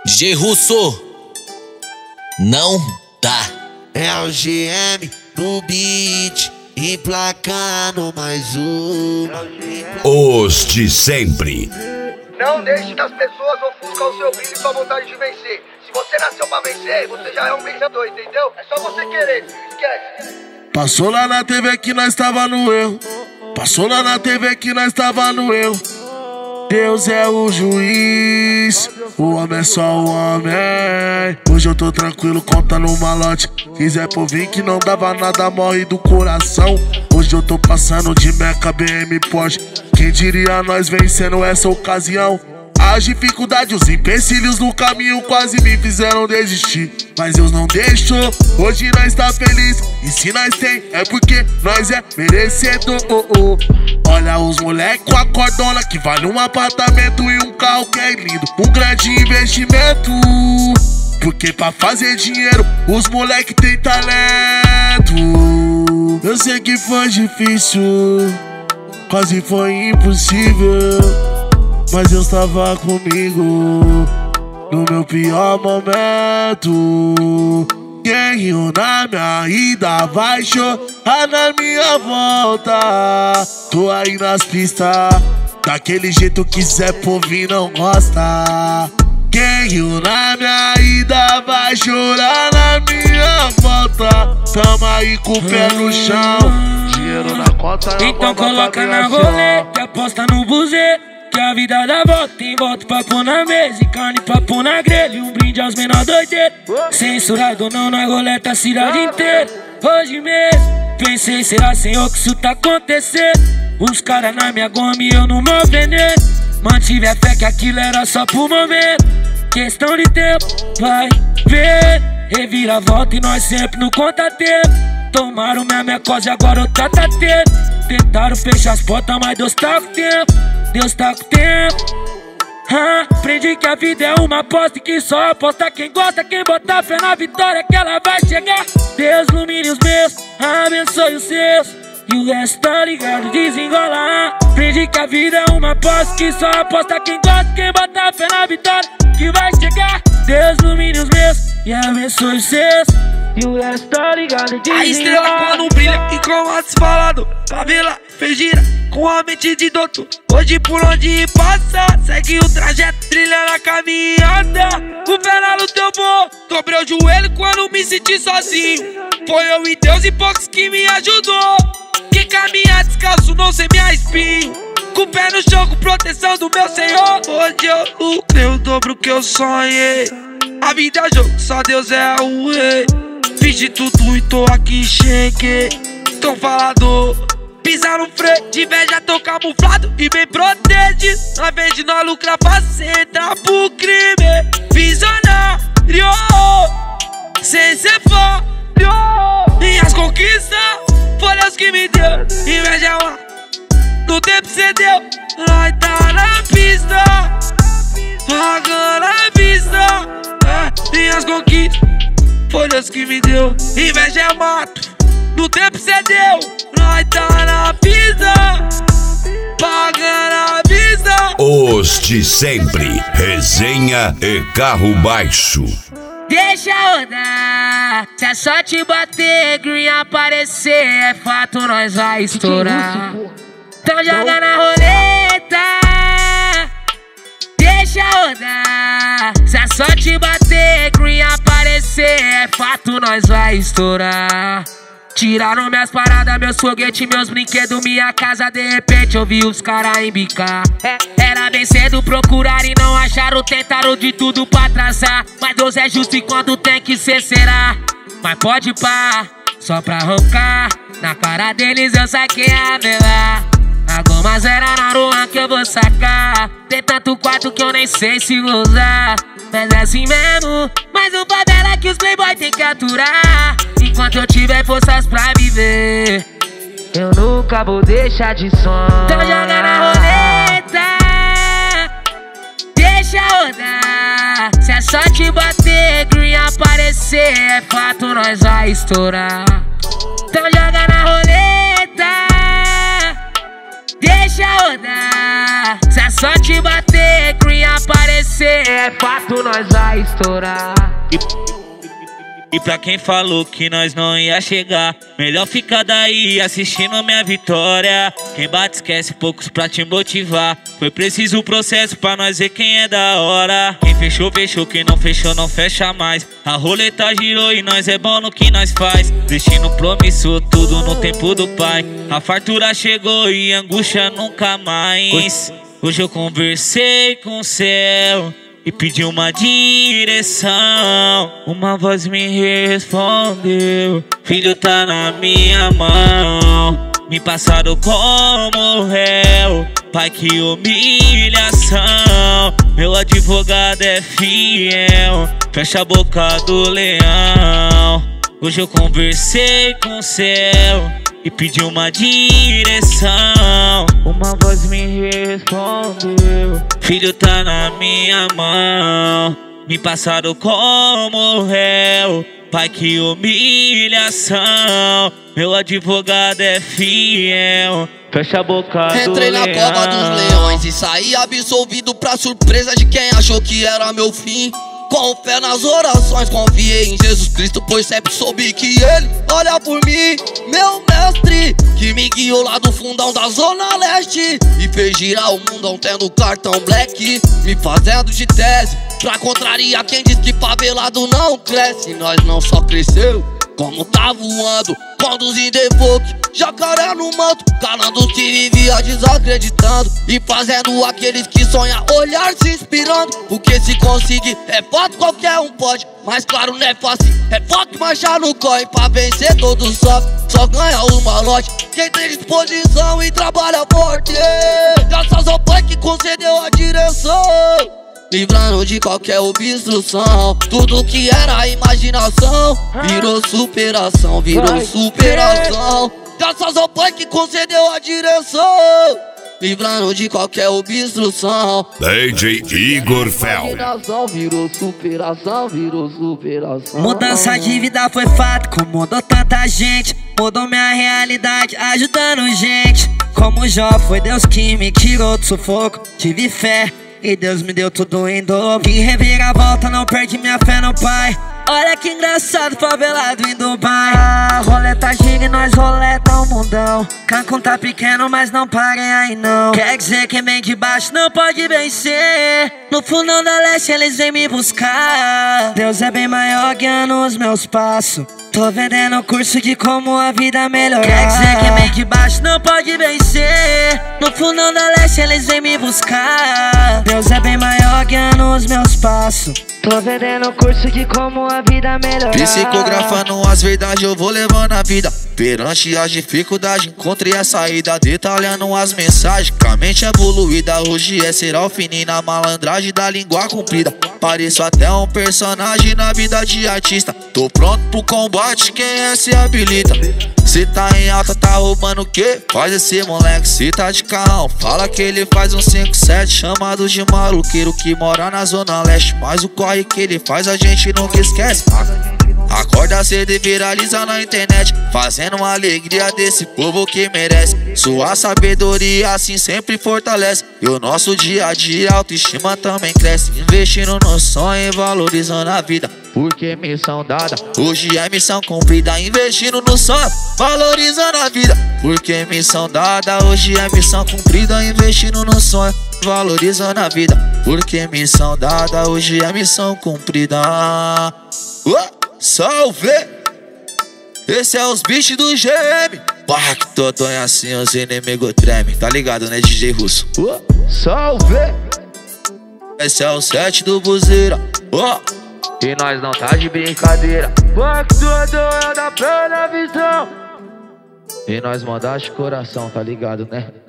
DJ Russo, não dá. É o GM no beat, emplacando mais um. Os de sempre. Não deixe que as pessoas ofuscam o seu brilho e sua vontade de vencer. Se você nasceu pra vencer, você já é um vencedor, entendeu? É só você querer, esquece. Passou lá na TV que nós tava no erro. Passou lá na TV que nós tava no erro. Deus é o juiz, o homem é só o homem. Hoje eu tô tranquilo contando um malote. Quiser por vir que não dava nada, morre do coração. Hoje eu tô passando de Meca, BM, Porsche. Quem diria nós vencendo essa ocasião? As dificuldades, os empecilhos no caminho quase me fizeram desistir. Mas Deus não deixou, hoje nós tá feliz. E se nós tem, é porque nós é merecedor. Olha os moleque com a cordona que vale um apartamento e um carro que é lindo. Um grande investimento, porque pra fazer dinheiro os moleque tem talento. Eu sei que foi difícil, quase foi impossível, mas Deus tava comigo no meu pior momento. Quem riu na minha ida vai chorar na minha volta. Tô aí nas pistas, daquele jeito que Zé Povinho não gosta. Quem riu na minha ida vai chorar na minha volta. Tamo aí com o pé no chão, dinheiro na conta. Então coloca na roleta, aposta no buzeiro, que a vida dá volta, tem volta pra pôr na mesa e carne pra pôr na grelha. E um brinde aos menor doideiros, censurado não na roleta a cidade inteira. Hoje mesmo, pensei, será senhor que isso tá acontecendo? Uns caras na minha goma e eu no meu veneno. Mantive a fé que aquilo era só pro momento, questão de tempo, vai ver. Revira a volta e nós sempre no conta-tempo. Tomaram minha cosa e agora eu tá tendo. Tentaram fechar as portas, mas Deus tá com tempo. Deus tá com tempo. Aprendi que a vida é uma aposta e que só aposta quem gosta. Quem botar fé na vitória que ela vai chegar. Deus ilumine os meus, abençoe os seus, e o resto tá ligado, desengola. Aprendi que a vida é uma aposta que só aposta quem gosta. Quem botar fé na vitória que vai chegar. Deus ilumine os meus e abençoe os seus, e o resto tá ligado, desengola. A estrela quando brilha e com as falado, favela fez gira com a mente de doutor. Hoje por onde passa, segue o trajeto, trilha na caminhada. O pé na luta eu vou, dobrei o joelho quando me senti sozinho. Foi eu e Deus e poucos que me ajudou. Que caminhar descalço não sei minha espinho, com o pé no chão com proteção do meu Senhor. Hoje eu lucrei o dobro que eu sonhei. A vida é jogo, só Deus é o rei. Fiz de tudo e tô aqui, cheguei. Tão falador, pisar no freio, de inveja tô camuflado e bem protegido. Na vez de nós lucrar, fazer entrar pro crime. Visionário, sem ser fã. Minhas conquistas, foi Deus que me deu. Inveja é uma, no tempo cê deu. Nós tá na pista, pagando a vista. Minhas conquistas, foi Deus que me deu. Inveja é mato, no tempo cê deu. Nós tá na pista, pagando a vista. Os de sempre, resenha e carro baixo. Deixa rodar, se a sorte bater, green aparecer, é fato, nós vai estourar. Então joga na roleta, deixa rodar, se a sorte bater, green aparecer, é fato, nós vai estourar. Tiraram minhas paradas, meus foguetes, meus brinquedos, minha casa, de repente eu vi os caras embicar. Era bem cedo procurar e não acharam, tentaram de tudo pra traçar. Mas Deus é justo e quando tem que ser, será. Mas pode pá, só pra roncar, na cara deles eu saquei a vela. A goma zero na rua que eu vou sacar. Tem tanto quarto que eu nem sei se vou usar. Mas é assim mesmo, mais um favela que os playboy tem que aturar. Enquanto eu tiver forças pra viver, eu nunca vou deixar de sonhar. Então joga na roleta, deixa rodar, se a sorte bater, green aparecer, é fato, nós vai estourar. Então joga na roleta, deixa rodar, se a sorte bater, green aparecer, é fato, nós vai estourar. E pra quem falou que nós não ia chegar, melhor ficar daí assistindo minha vitória. Quem bate esquece, poucos pra te motivar. Foi preciso o processo pra nós ver quem é da hora. Quem fechou, fechou, quem não fechou, não fecha mais. A roleta girou e nós é bom no que nós faz. Destino promissor, tudo no tempo do pai. A fartura chegou e angústia nunca mais. Hoje eu conversei com o céu e pedi uma direção. Uma voz me respondeu: filho, tá na minha mão. Me passaram como réu, pai, que humilhação. Meu advogado é fiel, fecha a boca do leão. Hoje eu conversei com o céu e pedi uma direção. Uma voz me respondeu: filho, tá na minha mão. Me passaram como réu, pai, que humilhação. Meu advogado é fiel, fecha a boca do leão. Entrei na cova dos leões e saí absolvido, pra surpresa de quem achou que era meu fim. Com fé nas orações, confiei em Jesus Cristo, pois sempre soube que Ele olha por mim. Meu mestre, que me guiou lá do fundão da Zona Leste e fez girar o mundão tendo cartão black, me fazendo de tese pra contrariar quem diz que favelado não cresce. Nós não só cresceu, como tá voando, conduzindo evoque, jacaré no manto, calando os que vivia desacreditando e fazendo aqueles que sonham olhar se inspirando. Porque se conseguir é foto, qualquer um pode, mas claro não é fácil, é foco marchar no corre. Pra vencer todos só ganha o malote quem tem disposição e trabalha forte. Graças ao Pai que concedeu a direção, livrando de qualquer obstrução. Tudo que era imaginação virou superação, virou superação. Graças ao Pai que concedeu a direção, livrando de qualquer obstrução. DJ Igor Fel. Virou superação, virou superação. Mudança de vida foi fato, como mudou tanta gente. Mudou minha realidade, ajudando gente. Como Jó, foi Deus que me tirou do sufoco. Tive fé e Deus me deu tudo em dobro. Que reviravolta, não perdi minha fé no Pai. Olha que engraçado, favelado em Dubai. Roleta gira e nós roleta o mundão. Cancún tá pequeno, mas não parem aí não. Quer dizer que vem de baixo não pode vencer. No fundão da leste eles vêm me buscar. Deus é bem maior guiando os meus passos. Tô vendendo o curso de como a vida melhorar. Quer dizer que vem de baixo não pode vencer. No fundão da leste eles vêm me buscar. Deus é bem maior guiando os meus passos. Tô vendendo o curso de como a vida melhorar. Psicografando as verdades eu vou levando a vida. Perante as dificuldades encontrei a saída. Detalhando as mensagens com a mente evoluída. Hoje é ser alfininho na malandragem da língua comprida. Pareço até um personagem na vida de artista. Tô pronto pro combate, quem é se habilita. Se tá em alta, tá roubando o quê? Faz esse moleque, se tá de carrão, fala que ele faz um 5-7, chamado de maluqueiro que mora na Zona Leste. Mas o corre que ele faz a gente nunca esquece. Acorda cedo e viraliza na internet, fazendo uma alegria desse povo que merece. Sua sabedoria assim sempre fortalece, e o nosso dia a dia autoestima também cresce. Investindo no sonho e valorizando a vida, porque missão dada hoje é missão cumprida. Investindo no sonho, valorizando a vida, porque missão dada hoje é missão cumprida. Investindo no sonho, valorizando a vida, porque missão dada hoje é missão cumprida. Salve! Esse é os bichos do GM. Barra que todonha assim, os inimigos tremem. Tá ligado, né, DJ Russo? Salve! Esse é o 7 do Buzeira. E nós não tá de brincadeira. Barra que todonha da plena visão. E nós mandar de coração, tá ligado, né?